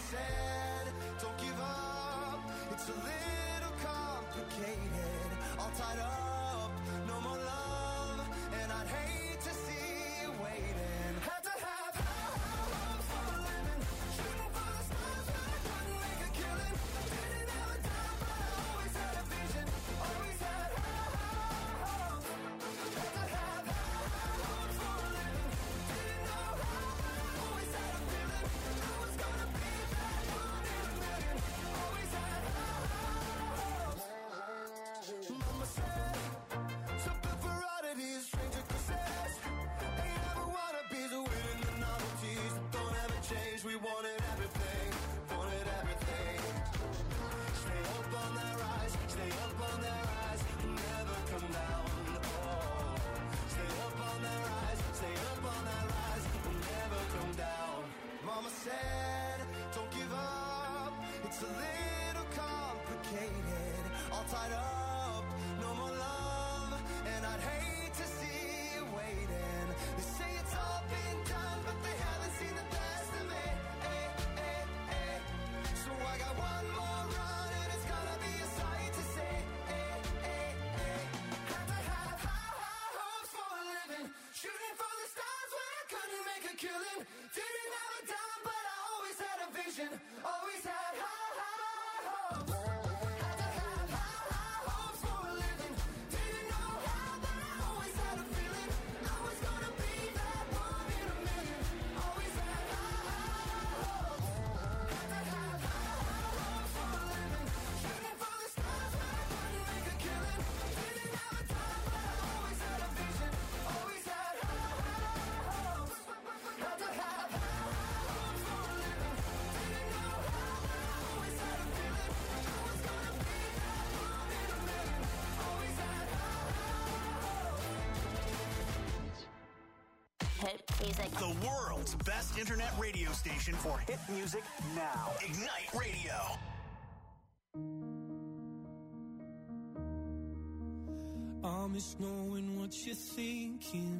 said, don't give up, it's a little complicated, all tied up, no more love, and I'd hate to see you waiting. Had to have hopes for a living, shooting for the stars when I couldn't make a killing. Didn't have a dime, but I always had a vision, always had hopes. Had to have hopes for a living, didn't know how, but I always had a feeling I was gonna be that one in a million. Always had hopes. Mama said, something for oddities, stranger kisses. Ain't ever wannabes, winning the novelties that don't ever change. We wanted everything, wanted everything. Stay up on that rise, stay up on that rise, never come down. Oh, stay up on that rise, stay up on that rise, never come down. Mama said, don't give up, it's a little complicated, all tied up, no more love, and I'd hate to see you waiting. They say it's all been done, but they haven't seen the best of me. So I got one more run, and it's gonna be a sight to see. Had to have hopes for a living, shooting for the stars when I couldn't make a killing. Didn't have a dime, but I always had a vision, always had hopes. Had to have hopes for a living, didn't know how, but I always had a feeling I was gonna be that one in a million. Always had hopes. Had to have hopes for a living, shooting for the stars when I couldn't make a killing. Didn't have a dime, but I always had a vision, always had hopes. Had to have hopes for a living, didn't know how, but I always had a feeling I was gonna be that one in a million. Always had hopes. Hit music. The world's best internet radio station for hit music now. Ignite Radio. I miss knowing what you're thinking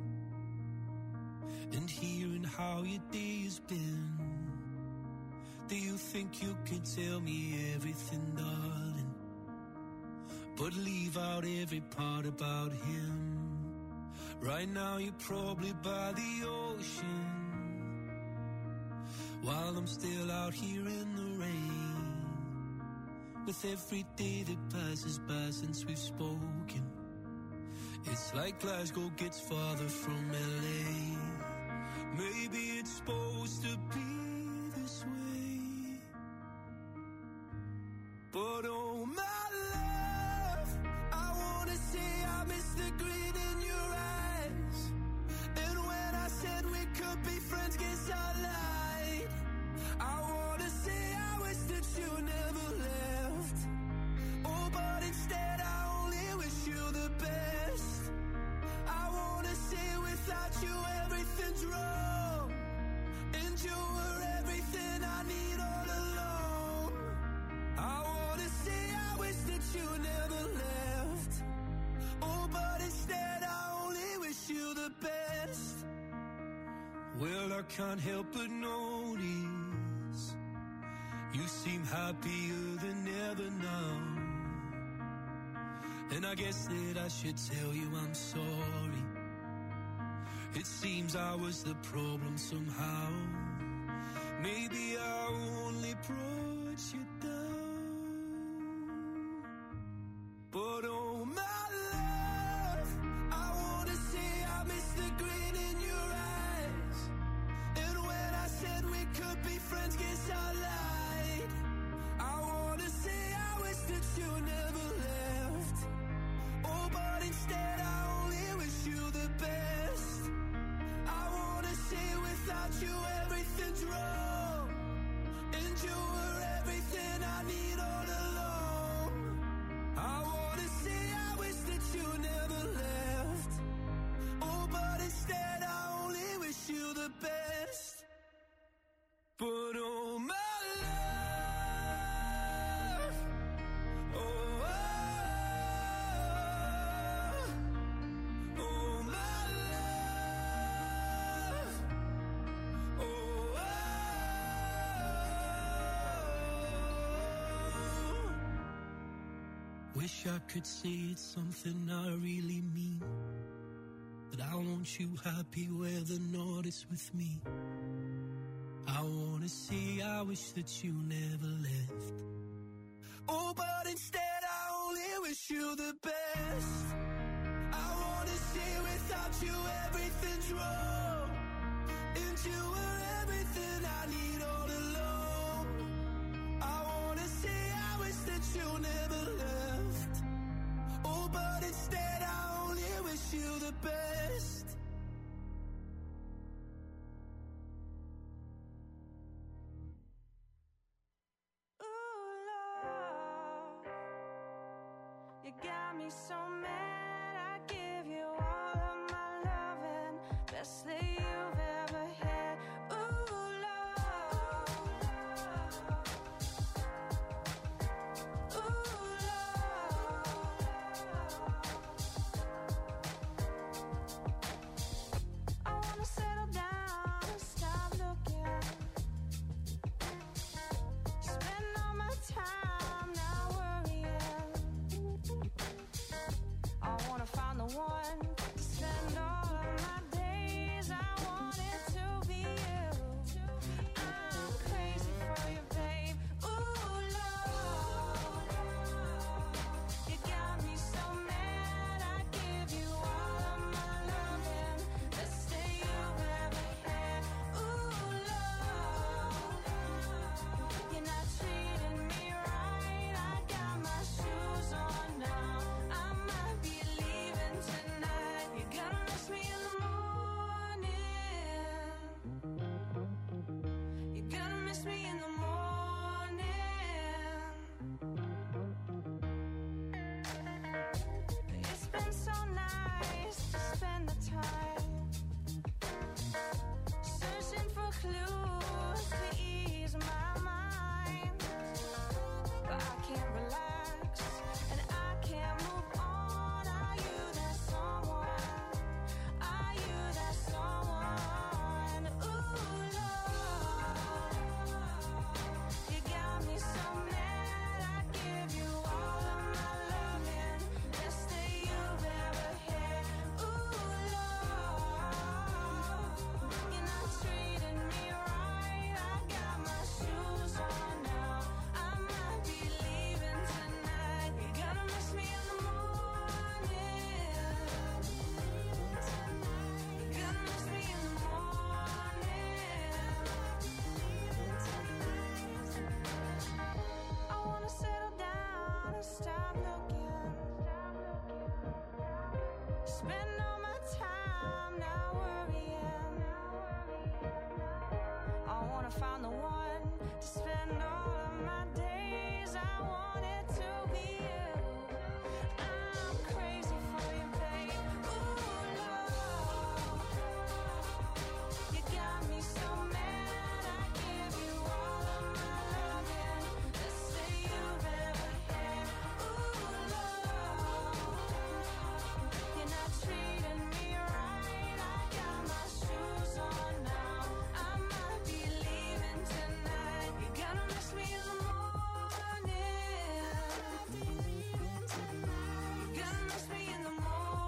and hearing how your day has been. Do you think you can tell me everything, darling, but leave out every part about him? Right now you're probably by the ocean, while I'm still out here in the rain. With every day that passes by since we've spoken, it's like Glasgow gets farther from LA. Maybe it's supposed to be this way, but oh my love, I wanna say I miss the grin in your eyes. And when I said we could be friends, guess I lied. I wanna say I wish that you never left. Oh, but instead I only wish you the best. I wanna say without you everything's wrong, and you were everything I need all along. I wanna say I wish that you never left. Oh, but instead I only wish you the best. Well, I can't help but notice you seem happier than ever now. And I guess that I should tell you I'm sorry. It seems I was the problem somehow. Maybe I only brought you down. But oh my love, I wanna say I miss the grin in your eyes. And when I said we could be friends, guess I lied. I wanna say I wish that you never left. Oh, but instead I only wish you the best. I wanna say without you everything's wrong, Wish I could say it's something I really mean, that I want you happy where the north is with me. I wanna say I wish that you never left. Oh, but instead I only wish you the best. I wanna say without you everything's wrong, and you were everything I need all along. I wanna say I wish that you never left. Oh, but instead I only wish you the best. You got me so mad, I give you all of my loving, best that you've ever had. Ooh, love. Ooh, love. I wanna settle down and stop looking, spend all my time now worrying. I wanna find the one to spend all of my days. I want it to be you. I'm crazy for you, babe. Ooh, love. You got me so mad, I give you all of my loving, best that you've ever had. Ooh, love. You're not treating me right. I got my shoes on now. I might be leaving tonight. You're gonna miss me in the morning. You're gonna miss me in the morning. It's been so nice to spend the time searching for clues to ease my mind, but I can't relax and I can't move on. Are you that someone? Are you that someone? Ooh, love. You got me so mad, I give you all of my loving, best that you've ever had. Ooh, love. You're not treating me right. I got my shoes on now. I might be leaving tonight. You're gonna miss me in the morning. You're gonna miss me in the morning. I wanna settle down and stop looking, spend all my time now worrying. I wanna find the one to spend all of my days. I want it to be you. I'm crazy for you, babe. Ooh, love. You got me so mad, I give you all of my loving, best that you've ever had. Ooh, love. You're not treating me right. I got my shoes on now. I might be leaving tonight. You're gonna miss me in the morning. You're gonna miss me in the morning.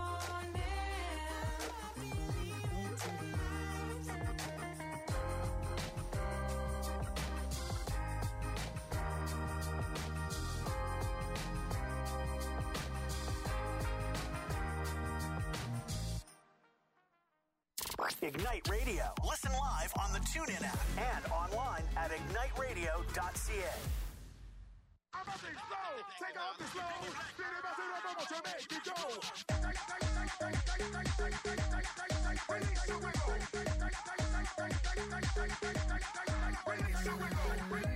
Ignite Radio. Listen live on the TuneIn app and online at igniteradio.ca. Take off the slow. To make it go. Release your wiggle. Release your wiggle.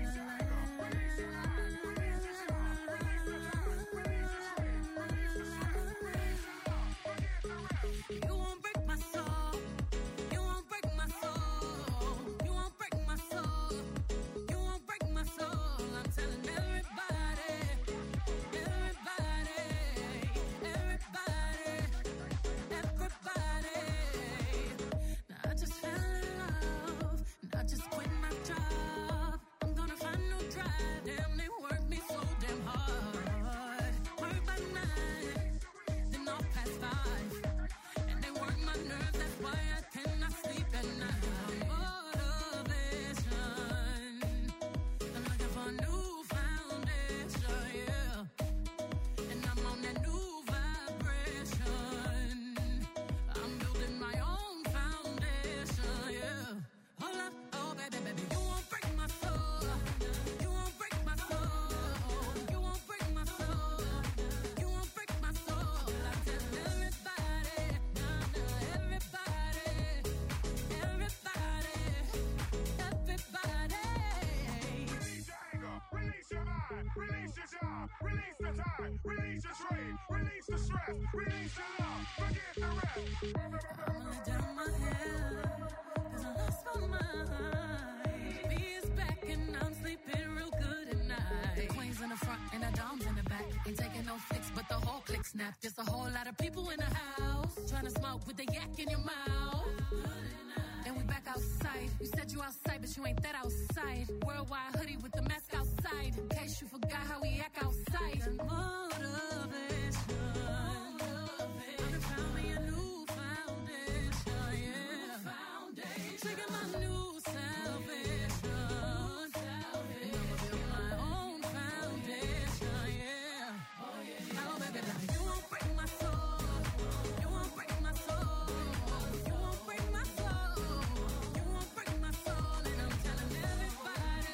You won't break my soul. You won't break my soul. You won't break my soul. You won't break my soul. I'm telling everybody, everybody, everybody, everybody. Now I just fell in love, and I just quit my job. I'm gonna find your job, release the time, release your strain, release the stress, release the love, forget the rest. I'ma lay down my head, 'cause I lost my mind. Me is back and I'm sleeping real good at night. The queen's in the front and the dom's in the back. Ain't taking no flicks, but the whole click snap. There's a whole lot of people in the house trying to smoke with the yak in your mouth. And we back outside. You said you outside, but you ain't that outside. Worldwide hoodie with the mask outside. In case you forgot how we act outside. Motivation. I done found me a new foundation, yeah. Trigger my new salvation. And I'ma build my own foundation, yeah. Now, baby, now you won't break my soul. You won't break my soul. You won't break my soul. You won't break my soul. And I'm telling everybody,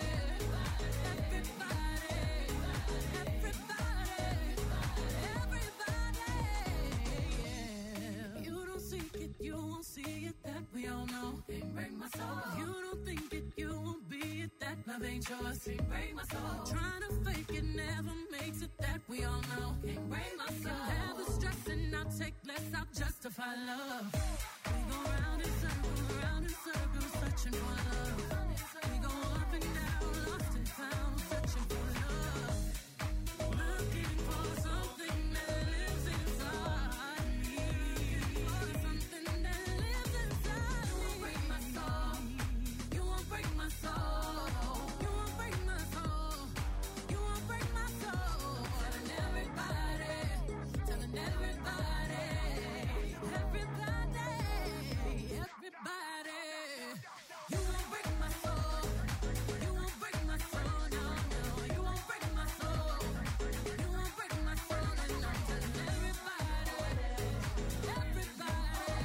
yeah. You don't seek it, you won't see it, that we all know. Can't break my soul. You don't think it, you won't be it, that love ain't yours. Can't break my soul. Trying to fake it never makes it, that we all know. Can't break my soul. Have the stress and I'll take less, I'll justify love. We go round in circles, searching for love. We go up and down, lost and found, searching for love. Looking for something that lives inside me. For something that lives inside me. You won't break my soul. You won't break my soul. You won't break my soul. You won't break my soul. Telling everybody, telling everybody, everybody, everybody. You won't break my soul. You won't break my soul. No, no. You won't break my soul. You won't break my soul. And I'm telling everybody, everybody,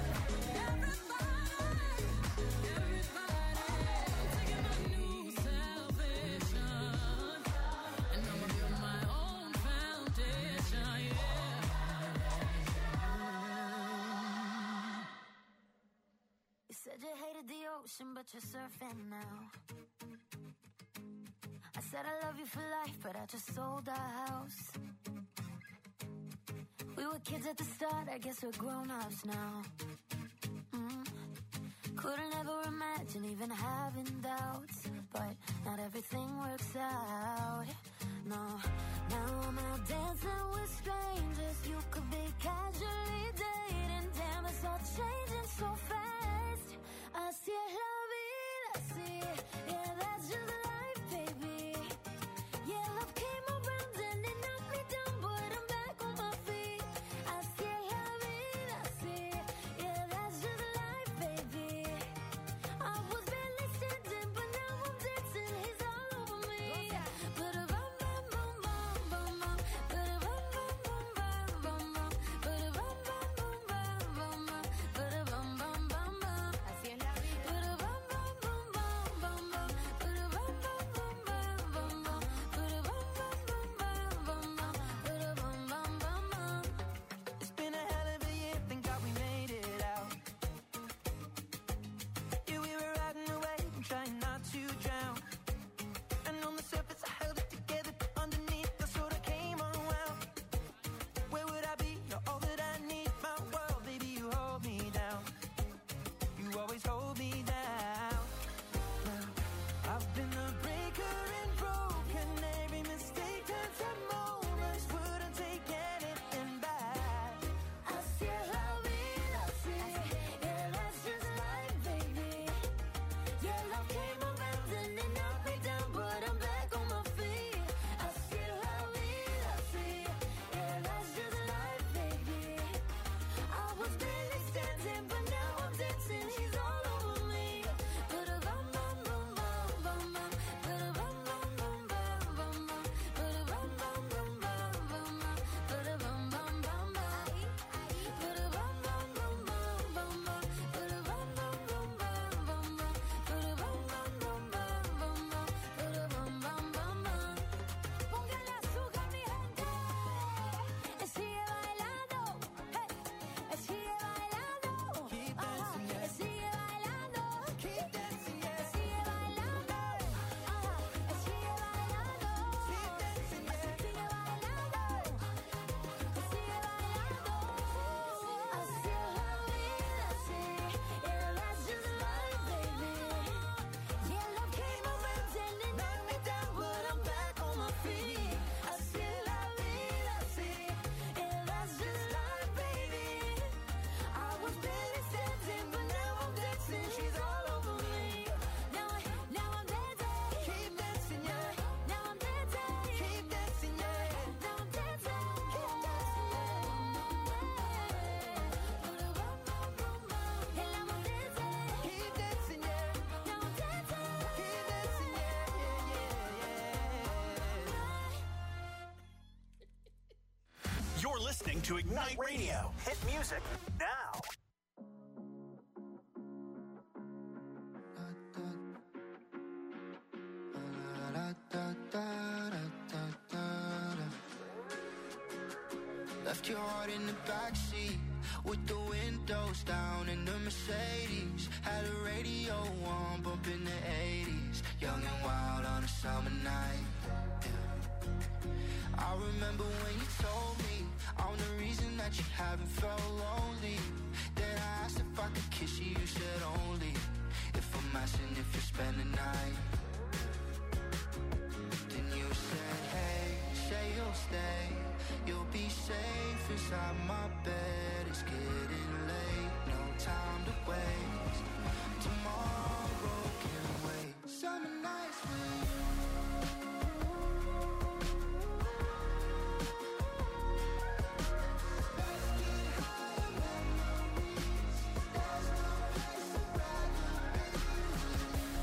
everybody, I'm taking my new salvation, and I'ma build my own foundation, yeah. You said you hated the ocean, but you're surfing now. I said I love you for life, but I just sold our house. We were kids at the start, I guess we're grown-ups now. Couldn't ever imagine even having doubts, but not everything works out. No, now I'm out dancing with strangers. You could be casually dating. Damn, it's all changing so fast. Así es la vida, así. Yeah, that's just life, baby. Yeah, love came around and it knocked me down, but I'm back on my feet. Así es la vida, así. Yeah, that's just life, baby. I was barely standing, but now I'm dancing. He's all over me. Ba-da-bum, bum, bum, bum, bum, bum. Ba-da-bum, bum, bum, bum, bum, bum. Ba-da-bum, bum, bum, bum, bum, bum. Ba-da-bum, bum, bum, bum, bum. listening to Ignite Radio. Hit music now. Left your heart in the backseat with the windows down in the Mercedes. Had a radio on, bumping the 80s. Young and wild on a summer night. Yeah. I remember when you told me I'm the reason that you haven't felt lonely. Then I asked if I could kiss you, you said only if I'm asking if you spend the night. Then you said, hey, say you'll stay. You'll be safe inside my bed. It's getting late, no time to waste. Tomorrow can wait. Summer nights with you. Let's get higher memories. There's no place I'd rather be with you.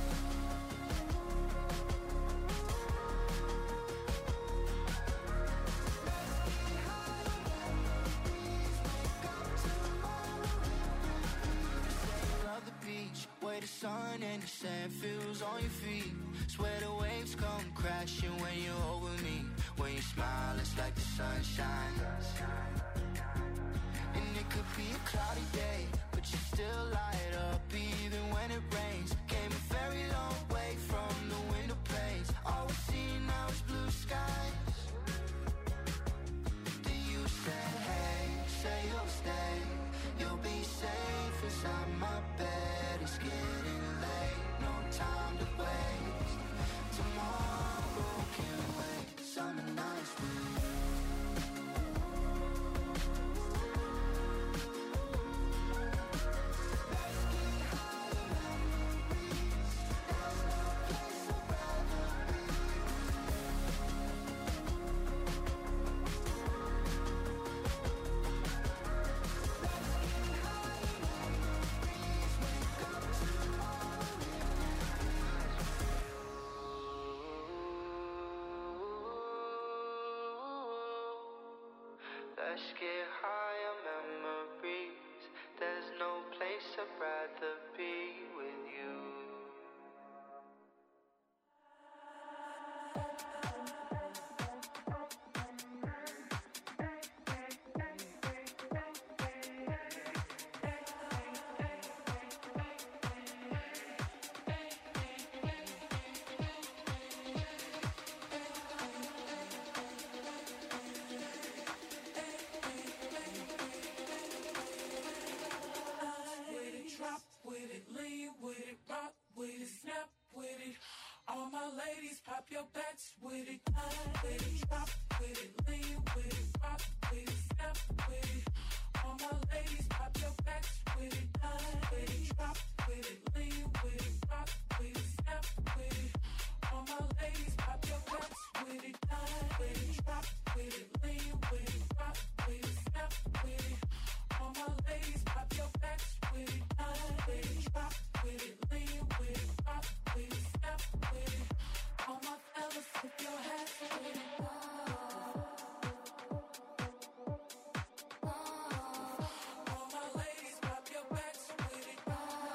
Where the sun and the sand feels on your feet. Swear the waves come crashing when you're over me. When you smile, it's like the sunshine. And it could be a cloudy day, but you still light up even when it rains. Came a very long way from the window panes. All we see now is blue skies. Then you said, hey, say you'll stay. You'll be safe inside my bed. It's getting late, no time to waste. Tomorrow can wait. Summer nights with you. Let's get higher memories. There's no place I'd rather be Let's get higher memories. There's no place I'd rather be with you. All my ladies, pop your backs with it. With it, drop with it, lean with it, rock with it, snap with it. All my ladies, pop your backs with it. With it, drop with it, lean with it, rock with it, snap with it. All my ladies, pop your backs with it. With it, drop with it, lean with it, rock with it, snap with it. All my ladies, pop your backs with it. With it, drop with it, lean with it, rock with it, snap with it. All my fellas, put your hands with it. All my ladies, pop your backs with it.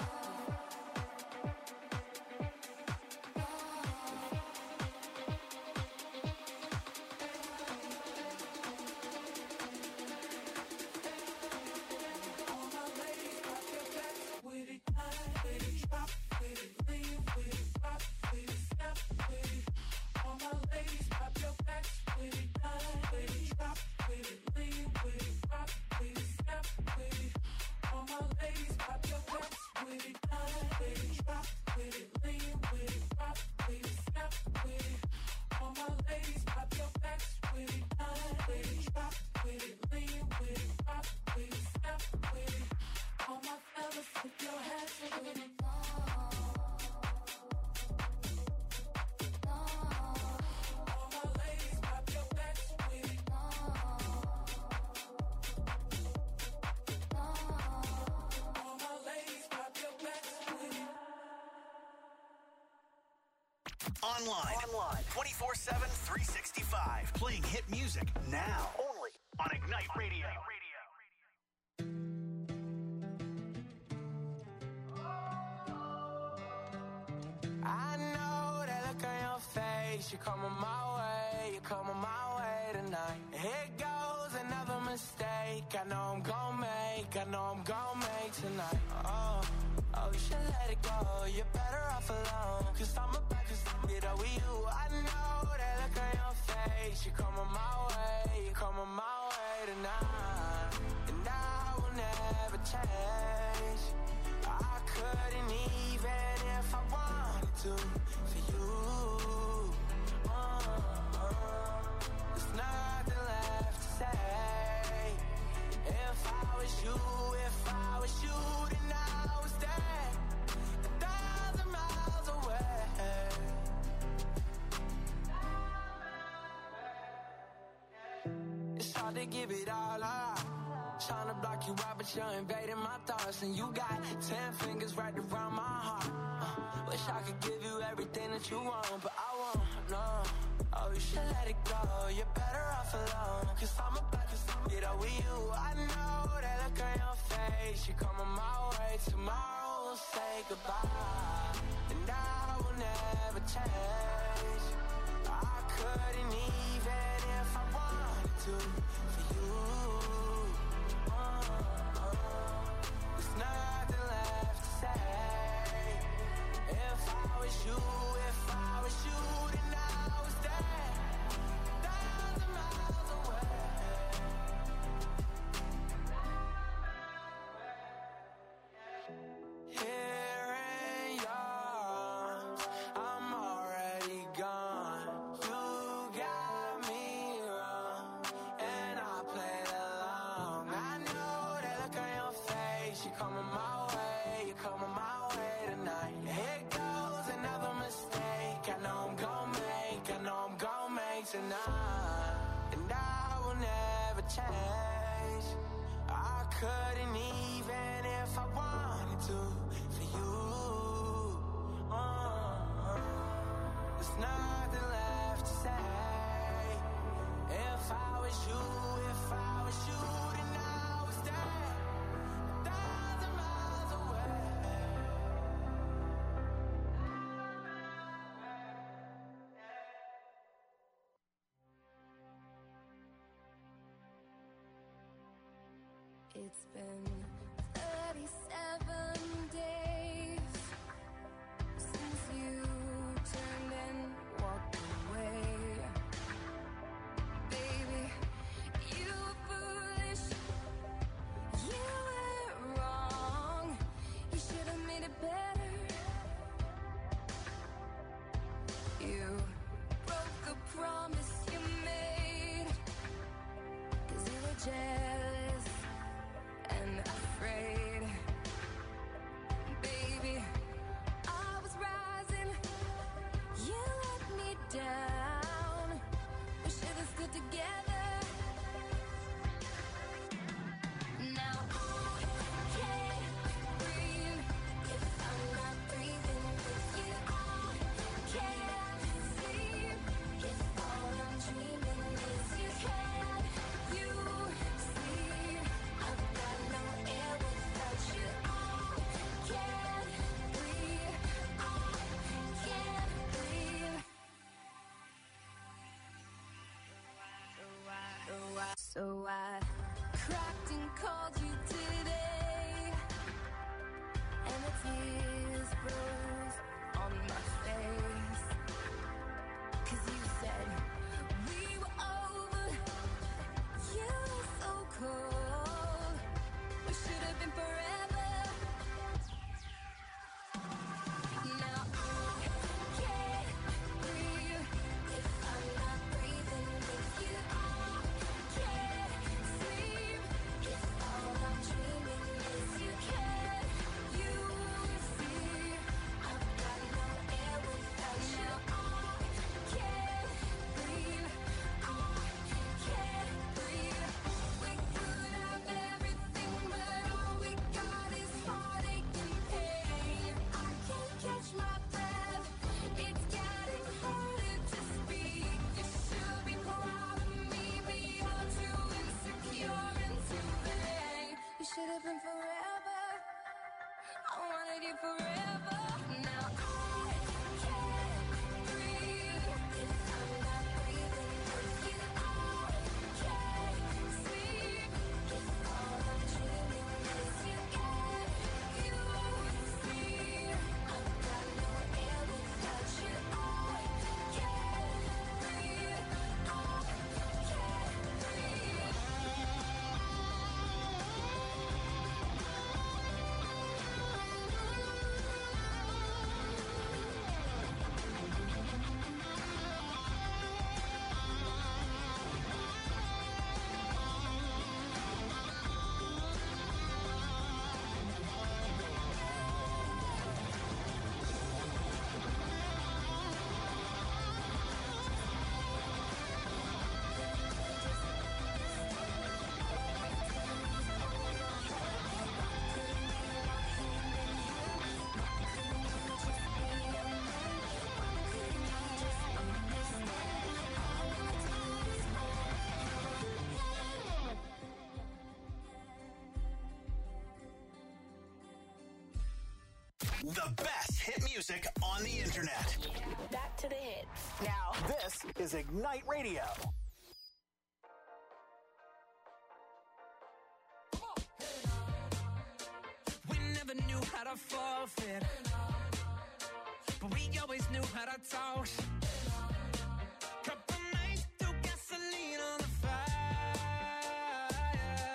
All my ladies, pop your backs with it. With it, drop with it, lean with it, rock with it, snap with it. All my ladies, pop your backs with it. With it, drop with it, lean with it, rock with it, snap with it. All my ladies, pop your backs with it. With it, drop with it, lean with it, rock with it, snap with it. All my ladies, pop your backs with it. With it, drop with it, lean with it, rock with it, snap with it. All my fellas, put your hands with it. All my ladies, pop your backs with it. All my ladies, pop your backs with it. Online 24/7, 365. Playing hit music now. Only on Ignite Radio. I know that look on your face. You're coming my way, you're coming my way tonight. Here goes another mistake. I know I'm gon' make, I know I'm gon' make tonight. Oh, you should let it go. You're better off alone. Cause I'm about to get over you. I know that look on your face. You're coming my way, you're coming my way tonight. And I will never change. I couldn't even if I wanted to for you. There's nothing left to say. If I was you, then I was there, 1,000 miles away. It's hard to give it all up. Trying to block you out, but you're invading my thoughts. And you got 10 fingers right around my heart. Wish I could give you everything that you want, but I won't, no. Oh, you should let it go. You're better off alone. Cause I'm about to get over you. I know that look on your face. You're coming my way. Tomorrow we'll say goodbye. And I will never change. I couldn't even if I wanted to for you. There's nothing left to say. If I was you, then I was there, 1,000 miles away. Here in yours, I'm already gone. You got me wrong, and I played along. I know that look on your face. You're coming my way, you're coming my way tonight. Here goes another mistake. I know I'm gon' make tonight. And I will never change. I couldn't even if I wanted to for you. There's nothing left to say. If I was you, then I was there, 1,000 miles away. It's been 37 days since you turned and walked away. Baby, you were foolish, you were wrong. You should have made it better. You broke a promise you made, 'cause you were jealous and afraid. Baby, I was rising, you let me down. We should have stood together. Now I can't breathe if I'm not breathing with you. I can't sleep if all I'm dreaming is you. Can you see? I've got no air without you. I can't breathe. I can't breathe. So I cracked and called you today, and the tears froze on my face. 'Cause you said we were over. You were so cold. We should have been forever. Now I can't breathe if I'm not breathing with you. I can't sleep if all I'm dreaming is you. Can you see? I've got no air without you. I can't breathe. The best hit music on the internet. Back to the hits. Now, This is Ignite Radio. We never knew how to forfeit, but we always knew how to talk. Couple nights threw gasoline on the fire.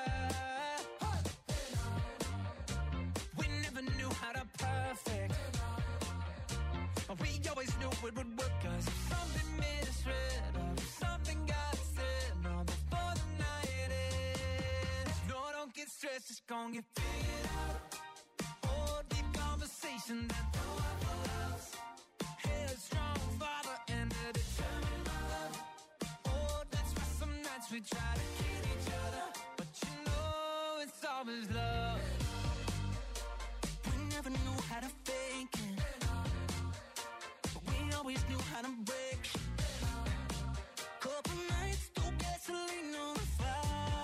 We never knew how to perfect, but we always knew it would work. 'Cause if something misread or if something got said, no, before the night ends, no, don't get stressed, it's gonna get figured out. Deep conversation that no one else. Headstrong father and a determined mother. Oh, that's why some nights we try to kill each other, but you know it's always love. We never knew how to fake it, but we always knew how to break. Couple nights threw gasoline on the fire.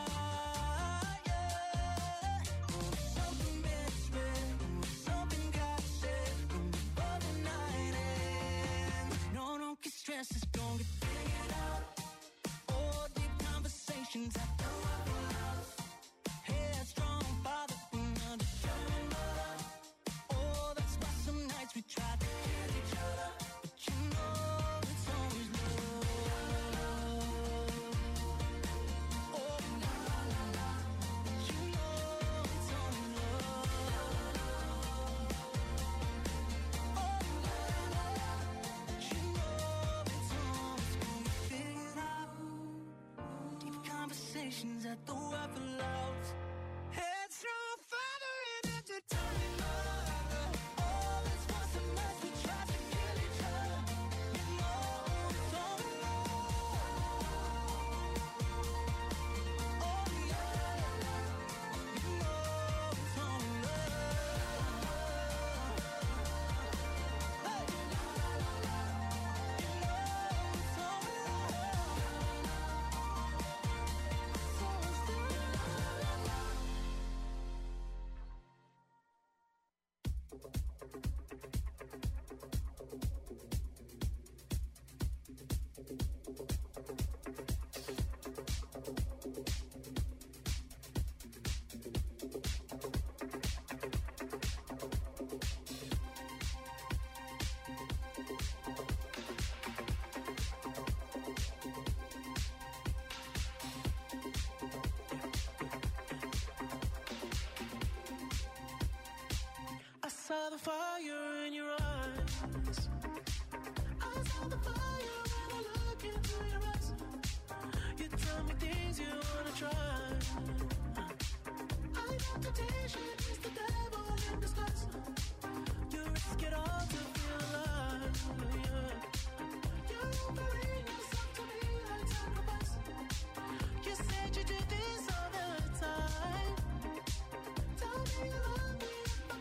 Stress is gonna get figured out. Oh, deep conversations I know I love. Headstrong father and a determined mother. Oh, that's why some nights we try to kill each other, but you know it's always love. Oh, la la la la, but you know it's always love. Oh, la la la, but you know. Conversations at the weapon loves. Headstrong father and a determined mother. Oh, that's why some nights we try to kill each other. You know it's all love. Oh, yeah. You know it's all love. Hey. You know it's all love. I saw the fire in your eyes. I saw the fire when I look into your eyes. You tell me things you wanna try. I know temptation is the devil in disguise. You risk it all to feel alive. Yeah. You're offering yourself to me like sacrifice. You said you do this all the time. Tell me you love me.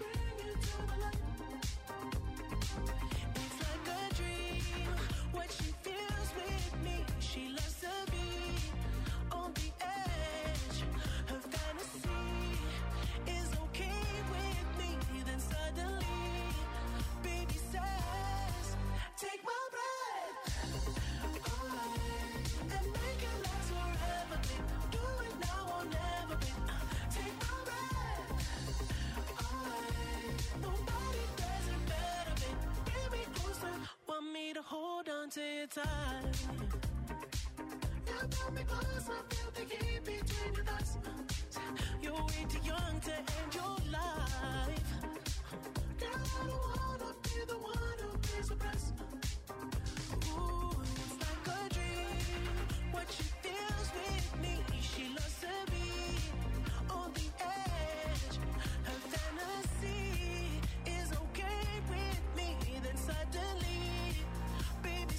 It's like a dream, what she feels with me. She loves to be on the edge. Her fantasy is okay with me. Then suddenly, baby says, take my breath away and make it last forever, babe. Do it now or never, babe. Take my breath away. Nobody does it better, babe. Bring me closer. Want me to hold on to your tight. You got me close, I feel the heat between your thighs. You're way too young to end your life. Girl, I don't wanna be the one who pays the price. Ooh, it's like a dream, what she feels with me. She loves to be on the edge. Her fantasy is okay with me. Then suddenly, baby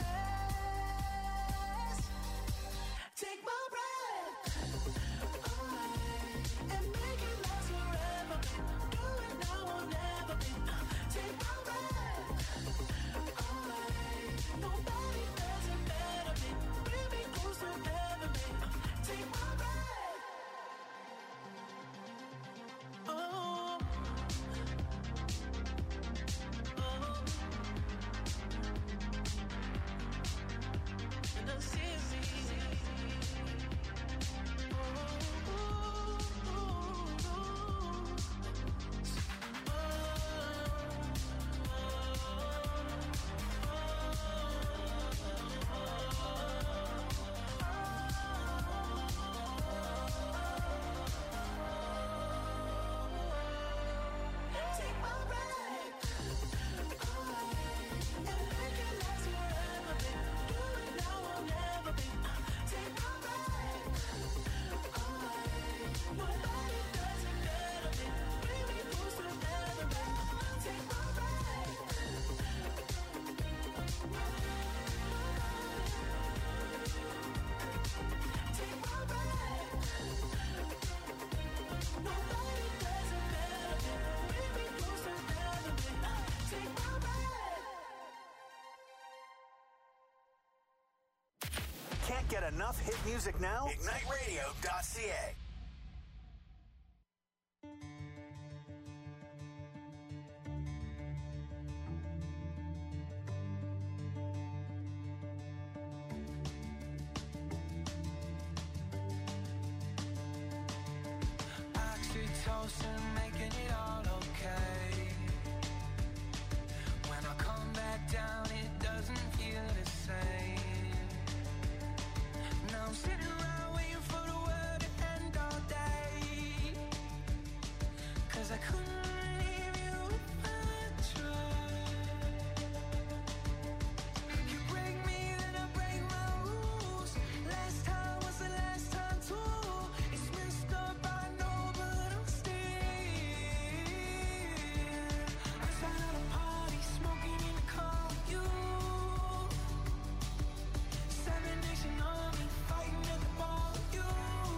says, take my breath away and make it last forever, babe. Do it now or never, babe. Take my breath away. Nobody does it better, babe. Bring me closer. Get enough hit music now? IgniteRadio.ca. Oxytocin, making it all okay. When I come back down, it doesn't feel the same. Now I'm sitting around waiting for the world to end all day. 'Cause I couldn't leave you if I tried. You break me, then I break my rules. Last time was the last time too. It's messed up, I know, but I'm still outside of the party, smoking in the car with you. Seven Nation Army, fighting at the bar with you.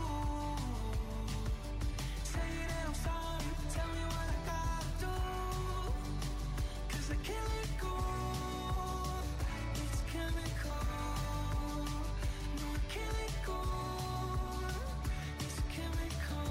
Say that I'm sorry, tell me what I gotta do. 'Cause I can't let go. It's chemical. No, I can't let go. It's chemical.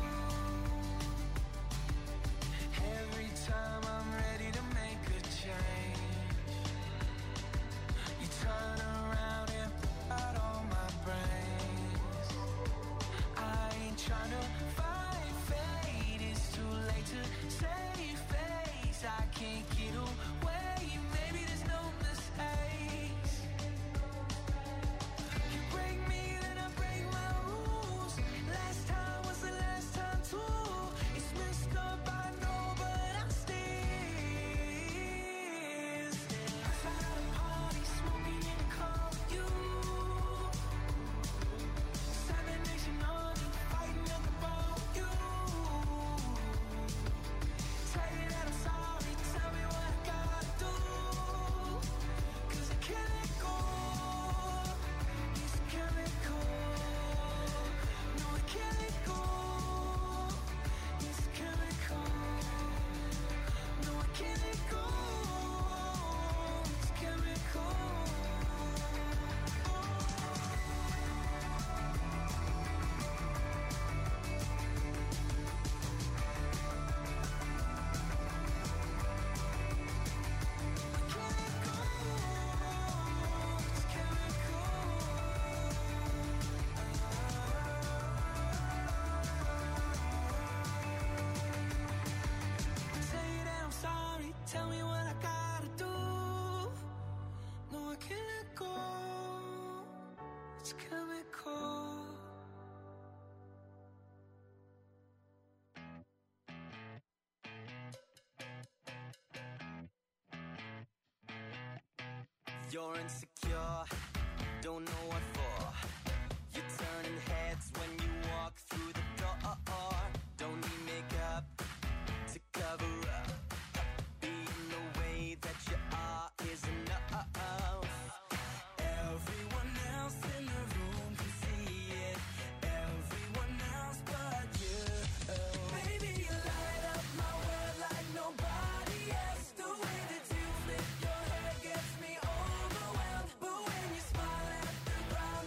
Every time I'm ready to make a change, you turn around and put out all my brains. I ain't trying to fight fate. It's too late to save face. I can't get away. Maybe there's no mistakes. You break me, then I break my rules. Last time was the last time too. It's messed up, I know, but I'm still outside of the party, smoking in the car with you. Seven Nation Army, fighting at the bar with you. Say that I'm sorry, tell me what I gotta do. 'Cause I can't let go. It's chemical. No, I can't let go. It's chemical. No, I can't let go. It's chemical. Say that I'm sorry, tell me what I gotta do. No, I can't let go. It's chemical. You're insecure, don't know what for. You're turning heads when you walk through the door. Don't need makeup to cover up. Being the way that you are is enough. Everyone else in the room can see it. Everyone else but you. Baby, you light up my world like nobody else. The way that you flip your hair gets me overwhelmed. But when you smile at the crowd,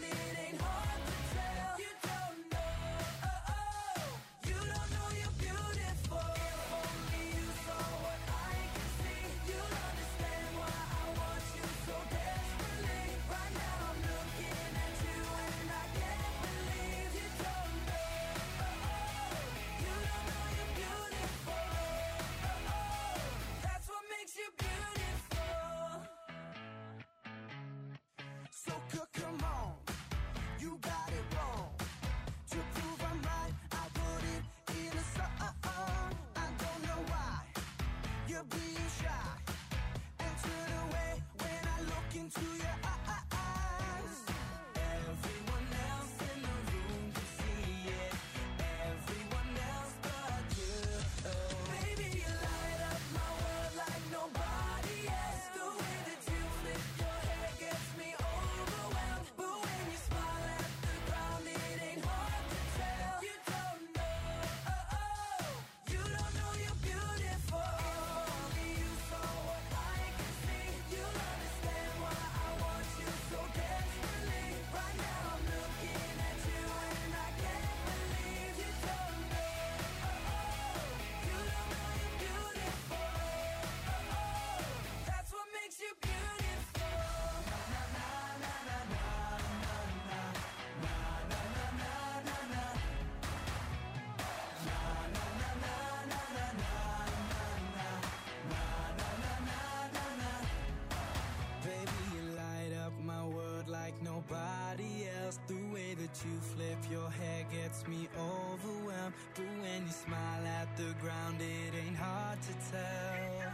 you flip your hair gets me overwhelmed. But when you smile at the ground, it ain't hard to tell.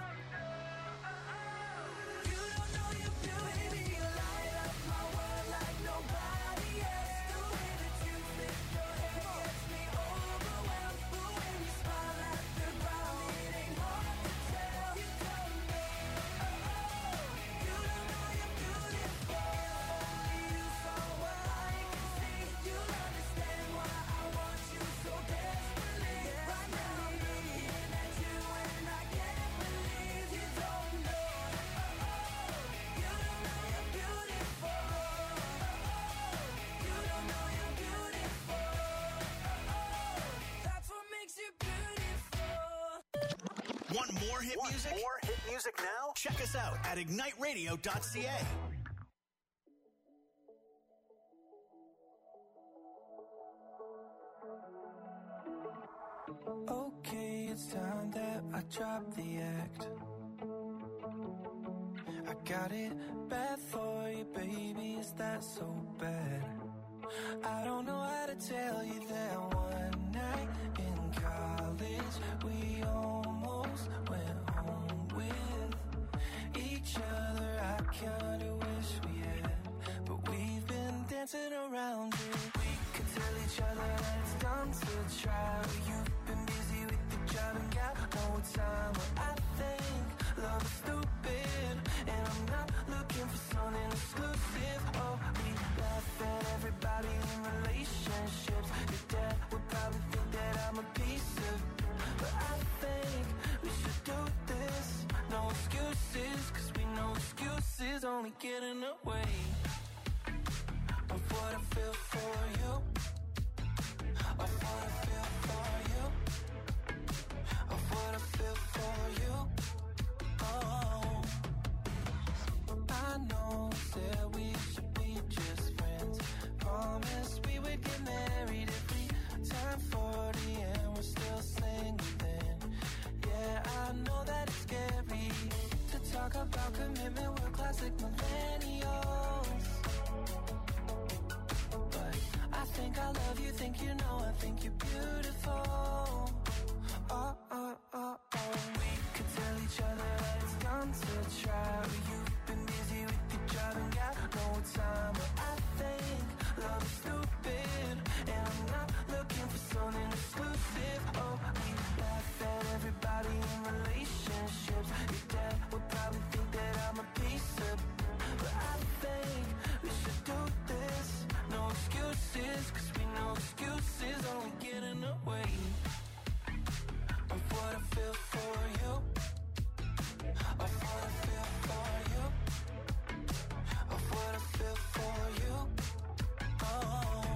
You don't know your beauty, you light up my world like nobody else. The way that you flip your hair gets me overwhelmed. But when you smile at the ground, it ain't hard to tell. You don't know, you don't know you're beautiful. Only you saw what I can see. You'll understand why I want you so desperately. Right now I'm looking at you and I can't believe you don't know. You don't know you're beautiful. You don't know you're beautiful. That's what makes you beautiful. Want more hit music? More hit music now? Check us out at igniteradio.ca. Okay, it's time that I drop the act. I got it bad for you, baby, is that so bad? I don't know how to tell you that one night in college we almost went home with each other. I kinda wish we had, but we've been dancing around it. We could tell each other that it's done to try. You've been busy with the job and got no time. But I think love is stupid, and I'm not looking for something exclusive. Oh, we laugh at everybody in relationships. Your dad would probably think that I'm a piece of, but I think we should do this. No excuses, cause we know excuses only get in the way of what I feel for you. Of what I feel for you. Of what I feel for you. Oh, I know that we should be just friends. Promise we would get married if we turn 40 and we're still single then. Yeah, I know that it's scary to talk about commitment. We're classic millennials. But I think I love you, think you know, I think you're beautiful. Oh, oh, oh, oh. We could tell each other that it's done to try. You've been busy with your job and got no time. But I think love is stupid, and I'm not looking for something exclusive. Oh, we laugh at everybody in relationships. Your dad would probably think that I'm a piece of, but I think we should do this. No excuses, cause we know excuses only get in the way of what I feel for you. Of what I feel for you. Of what I feel for you. Oh,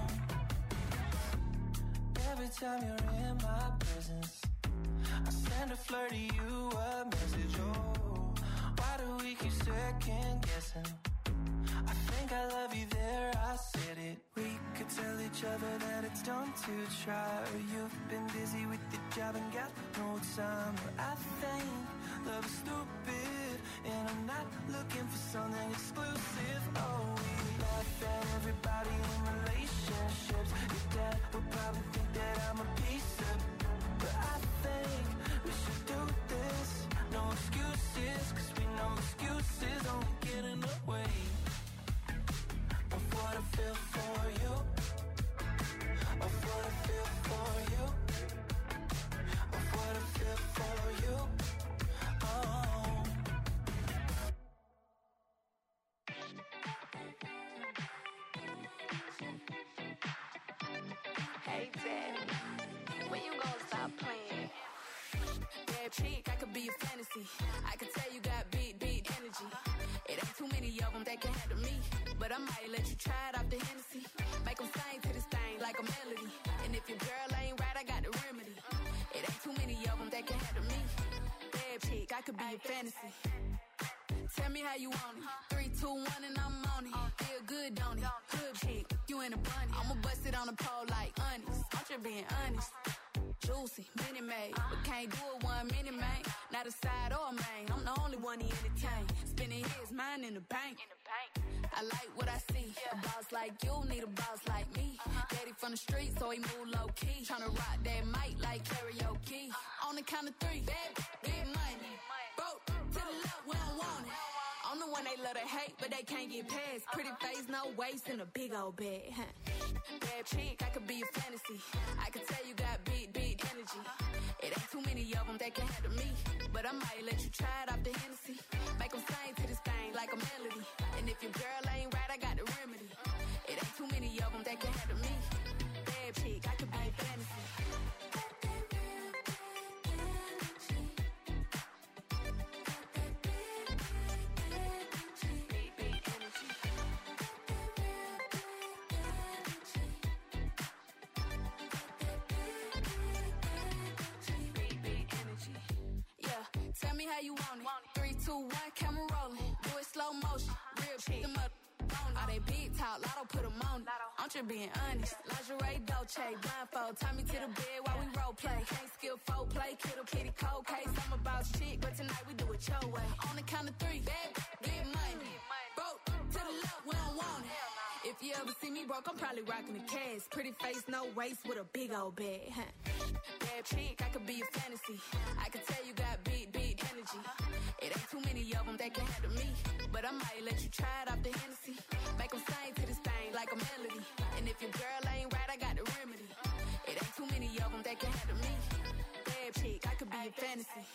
every time you're in my presence, I send a flirty you a message. Oh, why do we keep second guessing? I think I love you there, I said it. We could tell each other that it's done to try. You've been busy with the job and got no time. But I think love is stupid, and I'm not looking for something exclusive. Oh, we laugh at everybody in relationships. Your dad would probably think that I'm a piece of, but I think we should do this. No excuses, cause we know excuses only get in the way of what I feel for you. Of what I feel for you. Of what I feel for you. Oh. Hey, Daddy, when you gonna stop playing? Bad chick, I could be a fantasy. I could tell you got big energy. It ain't too many of them that can handle me, but I might let you try it off the Hennessy. Make them sing to this thing like a melody. And if your girl ain't right, I got the remedy. It ain't too many of them that can handle me. Bad chick, I could be a fantasy. Tell me how you want it. 3, 2, 1 and I'm on it. Feel good, don't it? Hood chick, you in a bunny. I'ma bust it on the pole like honest. I'm just being honest. Juicy, mini made, but can't do it 1 minute, man. Not a side or a main. I'm the only one he entertain. Spending his mind in the bank. I like what I see. A boss like you need a boss like me. Daddy from the street, so he move low key. Tryna rock that mic like karaoke. On the count of three, bad, get money. Broke to the left, we don't want it. I'm the one they love to hate, but they can't get past. Pretty face, no waist, and a big old bag. Bad chick, I could be a fantasy. I could tell you got big energy. It ain't too many of them that can handle me. But I might let you try it off the Hennessy. Make them sing to this thing like a melody. And if your girl ain't right, I got the remedy. It ain't too many of them that can handle me. Bad chick, I could be a fantasy. Tell me how you want it. 3, 2, 1, camera rolling. Do it slow motion. Real shit. Them up on all they big talk. Lotto put them on it. I'm just being honest. Lingerie, Dolce, blindfold. Tie me to the bed while we role play. Can't skill folk play. Kiddo, kitty, cold case. I'm about shit, but tonight we do it your way. On the count of 3, bad, get money. Broke to the left, we don't want it. If you ever see me broke, I'm probably rocking the cash. Pretty face, no waist, with a big old bag. Bad chick, I could be a fantasy. I could tell you got big energy. It ain't too many of them that can handle me. But I might let you try it off the Hennessy. Make them sing to this thing like a melody. And if your girl ain't right, I got the remedy. It ain't too many of them that can handle me. Bad chick, I could be a fantasy.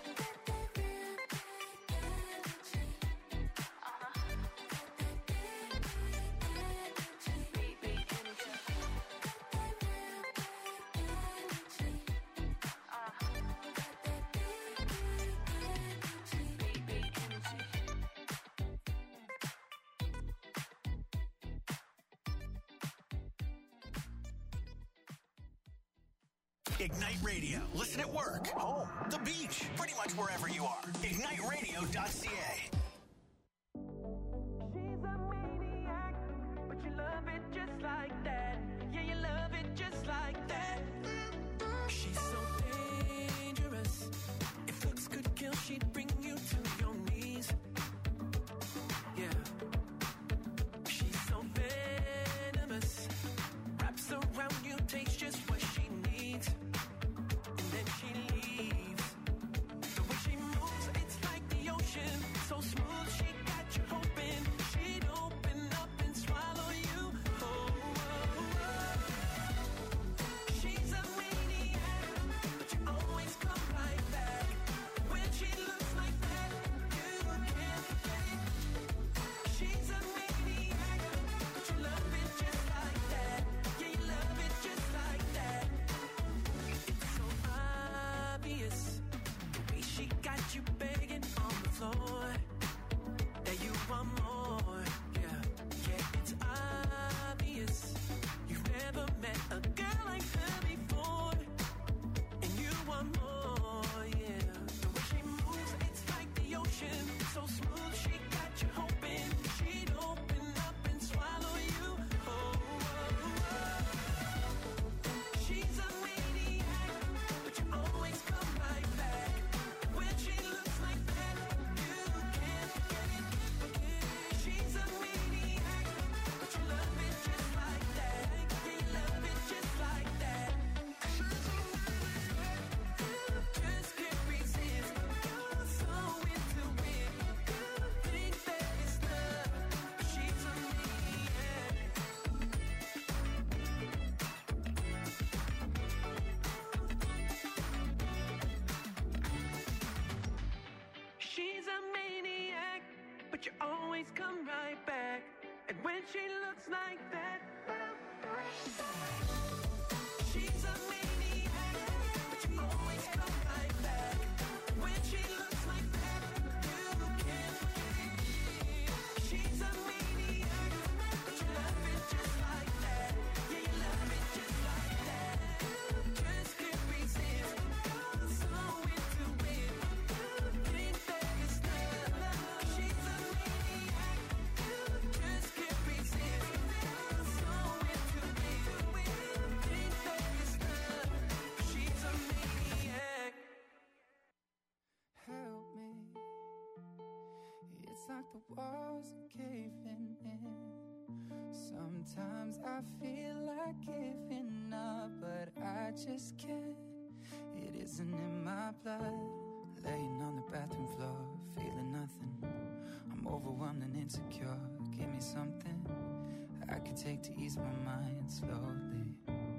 Ignite Radio. Listen at work, home, the beach, pretty much wherever you are. IgniteRadio.ca. She's a maniac, but you love it just like that. Yeah, you love it just like that. She's so dangerous. If looks could kill, she'd bring you to your knees. Yeah. She's so venomous. Wraps around you, takes just what she needs. And then she leaves. The way she moves, it's like the ocean. So smooth, she got you hoping she'd open up and swallow you. Oh, oh, oh. She's a maniac, but you always come right back. When she looks like that, you can't forget it. She's a maniac, but you love it just like that. Yeah, you love it just like that. It's so obvious, the way she got you begging on the floor, that you want more. Yeah, yeah, it's obvious. You've never met a girl like her before, and you want more. Yeah, the way she moves, it's like the ocean. So smooth, she got you hoping she'd open up and swallow you. Oh, oh, oh. She's a maniac, but you always come right back. When she looks like that, you can't forget it. She's a maniac, but you love it just like that. Yeah, you love it just like that. Just can't resist. You're so into it. You think that it's love, but she's a maniac. She's a maniac, but you always come right back. And when she looks like that, she's a maniac, but you always come right back. When she looks like that, you can't forget it. She's a maniac, but you love it just like that. Yeah, you love it just like that. Just can't resist. You're so into it. You think that it's love. She's a maniac. Just can't resist. You're so into it. like the walls are caving in. Sometimes I feel like giving up, but I just can't. It isn't in my blood. Laying on the bathroom floor, feeling nothing. I'm overwhelmed and insecure. Give me something I can take to ease my mind slowly.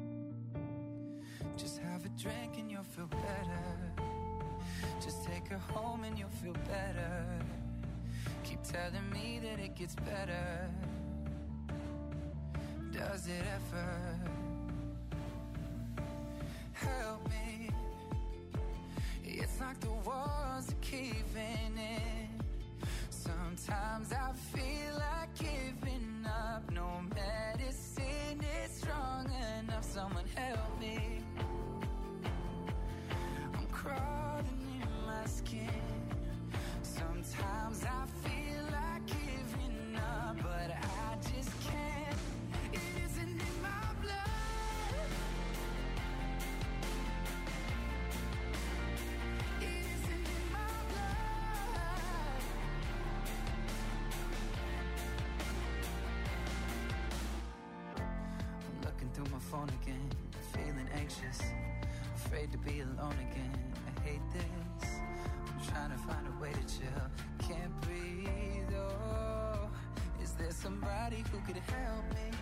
Just have a drink and you'll feel better. Just take her home and you'll feel better. Keep telling me that it gets better. Does it ever? Help me. It's like the walls are caving in. Sometimes I feel like giving up. No medicine is strong enough. Someone help me. I'm crawling in my skin. Sometimes I feel like giving up, but I just can't. It isn't in my blood. It isn't in my blood. I'm looking through my phone again, feeling anxious, afraid to be alone again. I hate this. I'm trying to find a way to chill. Can't breathe, oh. Is there somebody who could help me?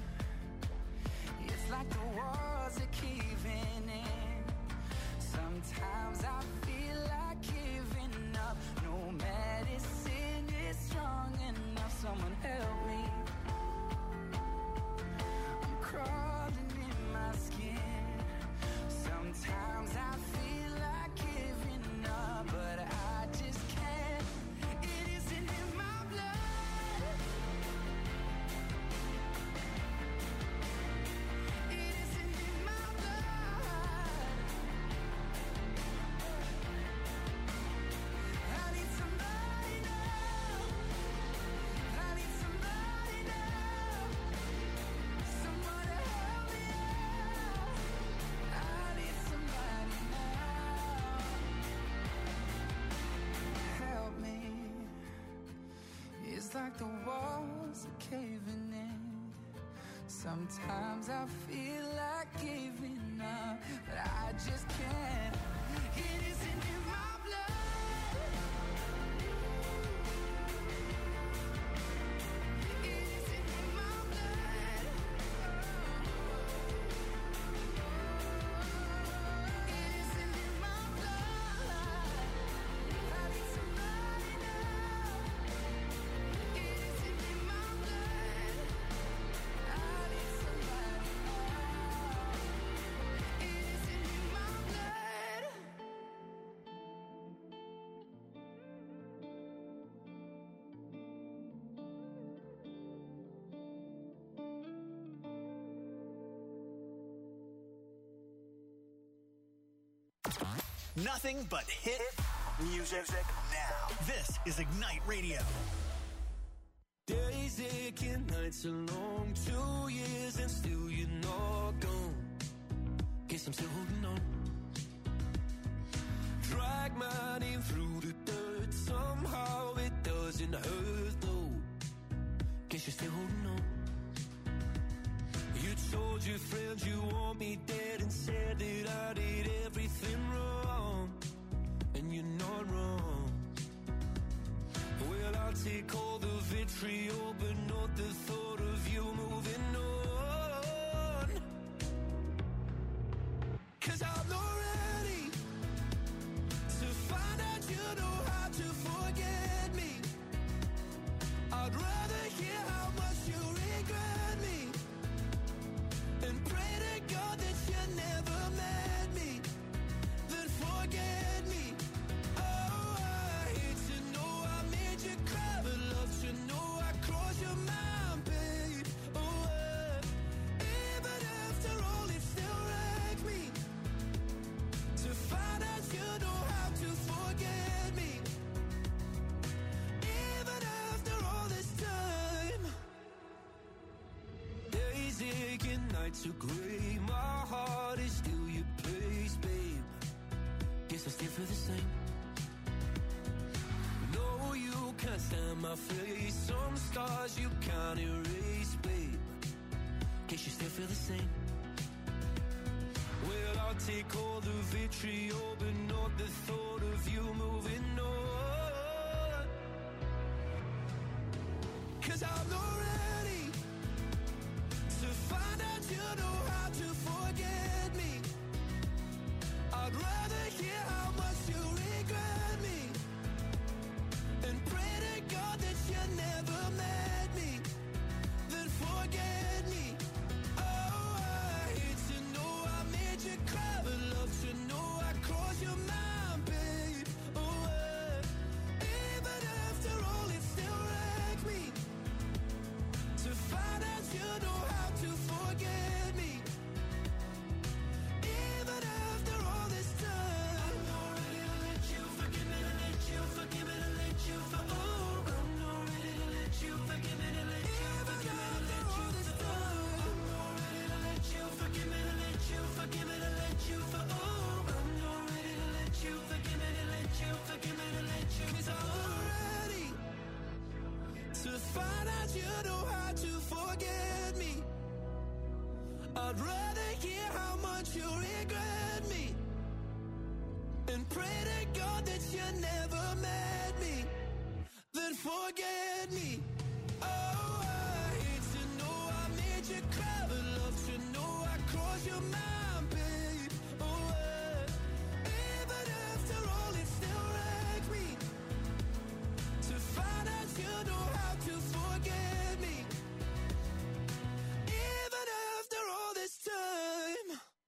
It's like the walls are caving in. Sometimes I feel like giving up. No medicine is strong enough. Someone help me. I'm crawling in my skin. Sometimes I feel like giving up, but I just can't. It isn't in my blood. It isn't in my blood. I need somebody now. I need somebody now. Someone to help me out. I need somebody now. Help me. It's like the walls are caving in. Sometimes I feel like giving up, but I just can't. It isn't in my blood. It isn't in my blood. It isn't in my blood. I need somebody now. It isn't in my blood. I need somebody now. It isn't in my blood. Nothing but hit music now. This is Ignite Radio. Days aching, nights are long, 2 years and still you're not gone. Guess I'm still holding on. Drag my name through the dirt, somehow it doesn't hurt though. Guess you're still holding on. You told your friends you want me dead and said that I did everything wrong. And you're not wrong. Well, I'll take all the vitriol, but not the thought of you moving on. 'Cause I'm not ready to find out you know how to forget me. I'd rather hear how much you regret me and pray to God that you never met me, then forget me. Oh, I hate to know I made you cry, but love to know I crossed your mind, babe. Oh, even after all, it still wrecks me to find out you know how to forget me. Even after all this time, days aching, nights are gray. My heart is still your place, babe. Guess I still feel the same. No know you can't stand my face. Some scars you can't erase, babe. Guess you still feel the same. Well, I'll take all the vitriol, but not the thought of you moving on. 'Cause I'm not ready to find out you know how to forget me. I'd rather hear how much you regret me and pray to God that you never met me, then forget me. Oh, I hate to know I made you cry, but love to know I crossed your mind, babe. Oh, even after all, it still wrecked me to find out you know how to forget me. Even after all this time, I'm not ready to let you forgive me, to let you forgive me, to let you for. Oh, I'm not ready to let you forgive me, to let you forgive me, to let you for. I'm not ready to let you forgive me, to let you forgive me, to let you for. Oh, I'm not ready to let you forgive me, to let you forgive me, to let you. 'Cause I'm not ready to find out you know how to forget me. I'd rather hear how much you regret me and pray to God that you never met me, then forget me. Oh, I hate to know I made you cry, but love to know I crossed your mind, babe. Oh, even after all, it still wrecked me to find out you know how to forget me. Even after all this time.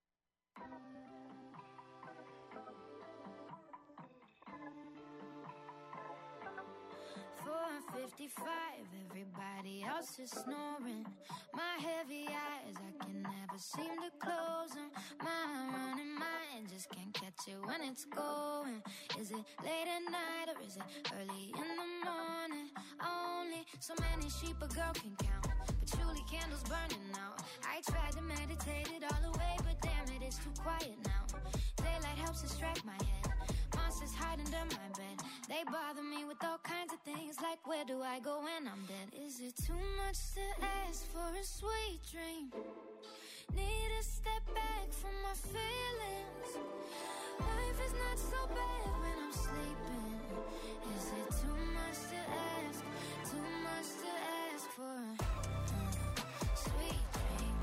4:55, everybody else is snoring. My heavy eyes, I can never seem to close them. My running mind just can't catch it when it's going. Is it late at night or is it early in the morning? Only so many sheep a girl can count, patchouli candles burning out. I tried to meditate it all away, but damn it, it's too quiet now. Daylight helps distract my head. Monsters hide under my bed. They bother me with all kinds of things, like where do I go when I'm dead? Is it too much to ask for a sweet dream? Need to step back from my feelings. Life is not so bad when I'm sleeping. Is it too much to ask? Too much to ask for a sweet dream?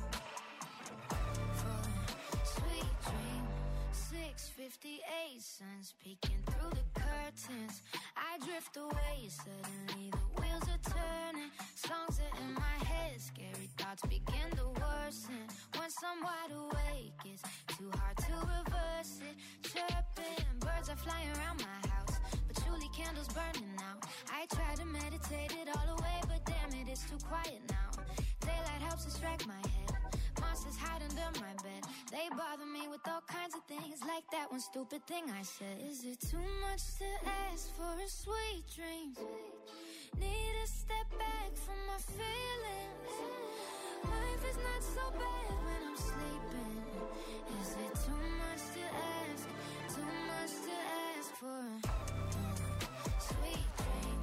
For a sweet dream. 6:58, sun's peeking through the curtains. I drift away, suddenly the wheels are turning. Songs are in my head, scary thoughts begin to worsen. Once I'm wide awake, it's too hard to reverse it. Chirping, birds are flying around my house, patchouli candles burning out. I try to meditate it all away, but damn it, it's too quiet now. Daylight helps distract my head. Monsters hide under my bed. They bother me with all kinds of things, like that one stupid thing I said. Is it too much to ask for a sweet dream? Need to step back from my feelings. Life is not so bad when I'm sleeping. Is it too much to ask? Too much to ask for a sweet dream?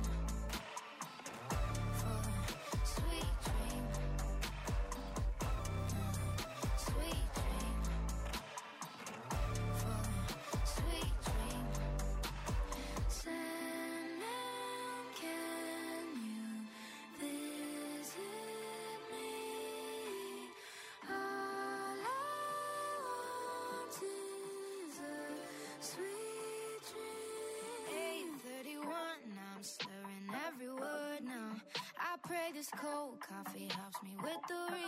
For a sweet dream. Sweet dream. For a sweet dream. Sandman, can you visit me? All I want is a sweet dream. 8:31, I'm slurring every word now. I pray this cold coffee